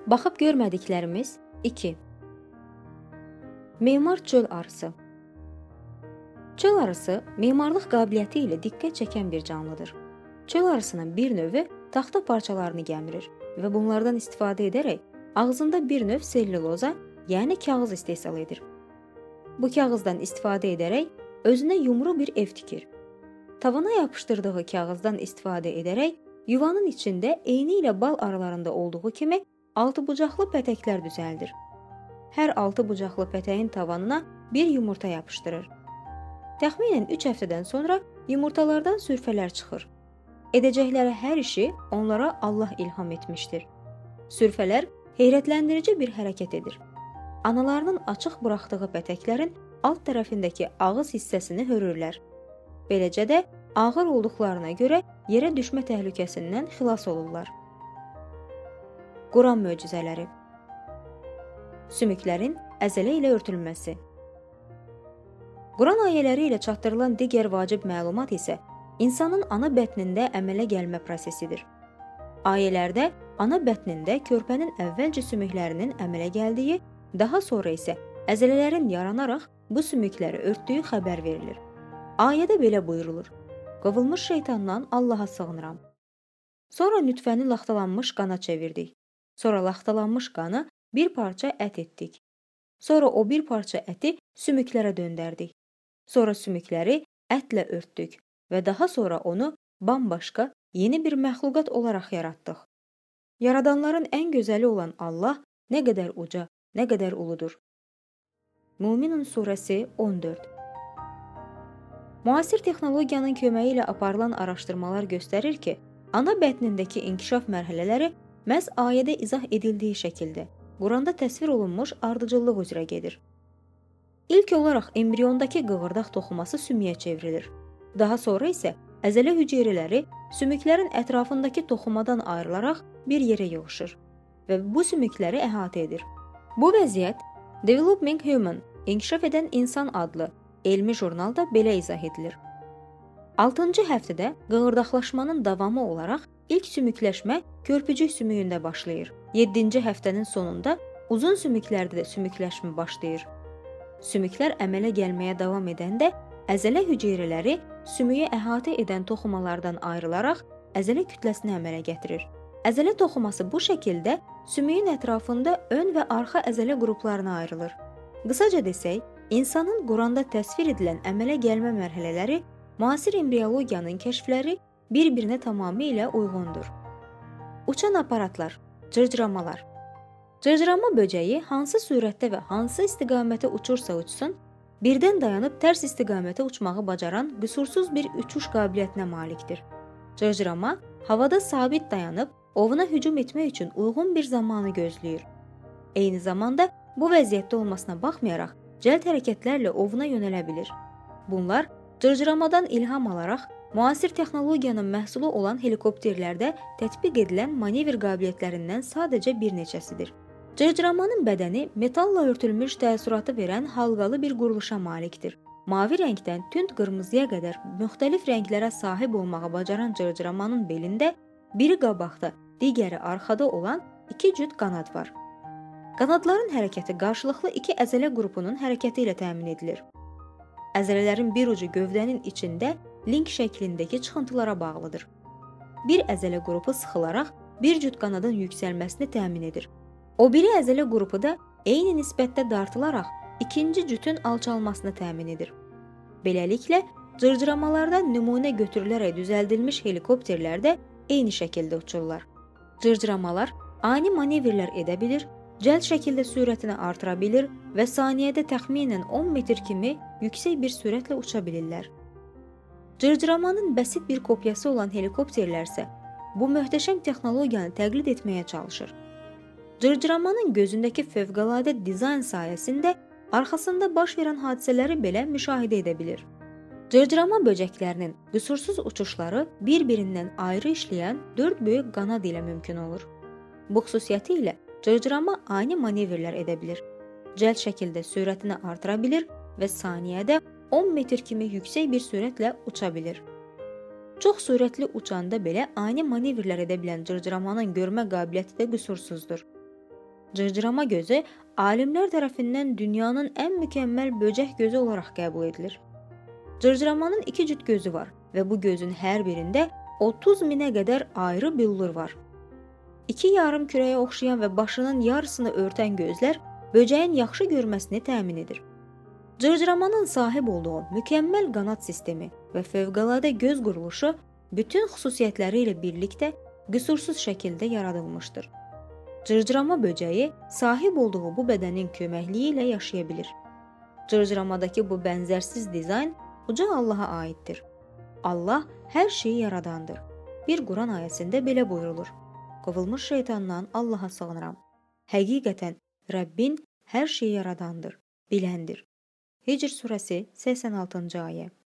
Baxıb görmədiklərimiz 2. Memar çöl arısı. Çöl arısı memarlıq qabiliyyəti ilə diqqət çəkən bir canlıdır. Çöl arısının bir növü taxta parçalarını gəmirir və bunlardan istifadə edərək ağzında bir növ selluloza, yəni kağız istehsal edir. Bu kağızdan istifadə edərək özünə yumru bir ev tikir. Tavana yapışdırdığı kağızdan istifadə edərək yuvanın içində eyni ilə bal arılarında olduğu kimi altıbucaqlı pətəklər düzəldir. Hər altıbucaqlı pətəyin tavanına bir yumurta yapışdırır. Təxminən 3 həftədən sonra yumurtalardan sürfələr çıxır. Edəcəkləri hər işi onlara Allah ilham etmişdir. Sürfələr heyrətləndirici bir hərəkət edir. Analarının açıq buraxdığı pətəklərin alt tərəfindəki ağız hissəsini hörürlər. Beləcə də ağır olduqlarına görə yerə düşmə təhlükəsindən xilas olurlar. Quran möcüzələri. Sümüklərin əzələ ilə örtülməsi. Quran ayələri ilə çatdırılan digər vacib məlumat isə insanın ana bətnində əmələ gəlmə prosesidir. Ayələrdə ana bətnində körpənin əvvəlcə sümüklərinin əmələ gəldiyi, daha sonra isə əzələlərin yaranaraq bu sümükləri örtdüyü xəbər verilir. Ayədə belə buyurulur: Qovulmuş şeytandan Allaha sığınıram. Sonra nütfəni laxtalanmış qana çevirdik. Sonra laxtalanmış qanı bir parça ət etdik. Sonra o bir parça əti sümüklərə döndərdik. Sonra sümükləri ətlə örtdük və daha sonra onu bambaşqa yeni bir məxluqat olaraq yaratdıq. Yaradanların ən gözəli olan Allah nə qədər uca, nə qədər uludur. Müminun surəsi 14. Müasir texnologiyanın köməyi ilə aparılan araşdırmalar göstərir ki, ana bətnindəki inkişaf mərhələləri məhz ayədə izah edildiyi şəkildə Quranda təsvir olunmuş ardıcıllıq üzrə gedir. İlk olaraq embriyondakı qığırdaq toxuması sümüyə çevrilir. Daha sonra isə əzələ hüceyrələri sümüklərin ətrafındakı toxumadan ayrılaraq bir yerə yığışır və bu sümükləri əhatə edir. Bu vəziyyət Developing Human, İnkişaf edən insan adlı elmi jurnalda belə izah edilir. 6-cı həftədə qığırdaqlaşmanın davamı olaraq ilk sümükləşmə körpücük sümüyündə başlayır. 7-ci həftənin sonunda uzun sümüklərdə də sümükləşmə başlayır. Sümüklər əmələ gəlməyə davam edəndə əzələ hüceyrələri sümüyü əhatə edən toxumalardan ayrılaraq əzələ kütləsini əmələ gətirir. Əzələ toxuması bu şəkildə sümüyün ətrafında ön və arxa əzələ qruplarına ayrılır. Qısaca desək, insanın Quranda təsvir edilən əmələ gəlmə mərhələləri müasir embriologiyanın kəşfləri bir-birinə tamamilə uyğundur. Uçan aparatlar, cırcıramalar. Cırcırama böcəyi hansı sürətdə və hansı istiqamətə uçursa uçsun, birdən dayanıb tərs istiqamətə uçmağı bacaran qüsursuz bir uçuş qabiliyyətinə malikdir. Cırcırama havada sabit dayanıb ovuna hücum etmək üçün uyğun bir zamanı gözləyir. Eyni zamanda bu vəziyyətdə olmasına baxmayaraq cəld hərəkətlərlə ovuna yönələ bilir. Bunlar cırcıramadan ilham alaraq müasir texnologiyanın məhsulu olan helikopterlərdə tətbiq edilən manevr qabiliyyətlərindən sadəcə bir neçəsidir. Cırcıramanın bədəni metalla örtülmüş təəssüratı verən halqalı bir quruluşa malikdir. Mavi rəngdən tünd qırmızıya qədər müxtəlif rənglərə sahib olmağı bacaran cırcıramanın belində biri qabaqda, digəri arxada olan 2 cüt qanad var. Qanadların hərəkəti qarşılıqlı 2 əzələ qrupunun hərəkəti ilə təmin edilir. Əzələlərin bir ucu gövdənin içində link şəklindəki çıxıntılara bağlıdır. Bir əzələ qrupu sıxılaraq bir cüt qanadın yüksəlməsini təmin edir. O biri əzələ qrupu da eyni nisbətdə dartılaraq ikinci cütün alçalmasını təmin edir. Beləliklə, cırcıramalarda nümunə götürülərək düzəldilmiş helikopterlər də eyni şəkildə uçurlar. Cırcıramalar ani manevrlər edə bilir, cəld şəkildə sürətini artıra bilir və saniyədə təxminən 10 metr kimi yüksək bir sürətlə uça bilirlər. Cırcıramanın bəsit bir kopyası olan helikopterlər isə bu möhtəşəm texnologiyanı təqlid etməyə çalışır. Cırcıramanın gözündəki fövqəladə dizayn sayəsində arxasında baş verən hadisələri belə müşahidə edə bilir. Cırcırama böcəklərinin qüsursuz uçuşları bir-birindən ayrı işləyən 4 böyük qanad ilə mümkün olur. Bu xüsusiyyəti ilə cırcırama ani manevrlər edə bilir. Cəld şəkildə sürətini artıra bilir və saniyədə 10 metr kimi yüksək bir sürətlə uça bilir. Çox sürətli uçanda belə ani manevrlər edə bilən cırcıramanın görmə qabiliyyəti də qüsursuzdur. Cırcırama gözü alimlər tərəfindən dünyanın ən mükəmməl böcək gözü olaraq qəbul edilir. Cırcıramanın 2 cüt gözü var və bu gözün hər birində 30 minə qədər ayrı billur var. 2 yarım kürəyə oxşayan və başının yarısını örtən gözlər böcəyin yaxşı görməsini təmin edir. Cırcıramanın sahib olduğu mükəmməl qanad sistemi və fövqəladə göz quruluşu bütün xüsusiyyətləri ilə birlikdə qüsursuz şəkildə yaradılmışdır. Cırcırama böcəyi sahib olduğu bu bədənin köməkliyi ilə yaşaya bilir. Cırcıramadakı bu bənzərsiz dizayn uca Allaha aiddir. Allah hər şeyi yaradandır. Bir Quran ayəsində belə buyurulur: Qovulmuş şeytandan Allaha sığınıram. Həqiqətən Rəbbin hər şeyi yaradandır, biləndir. Hicr surəsi 86-cı ayə.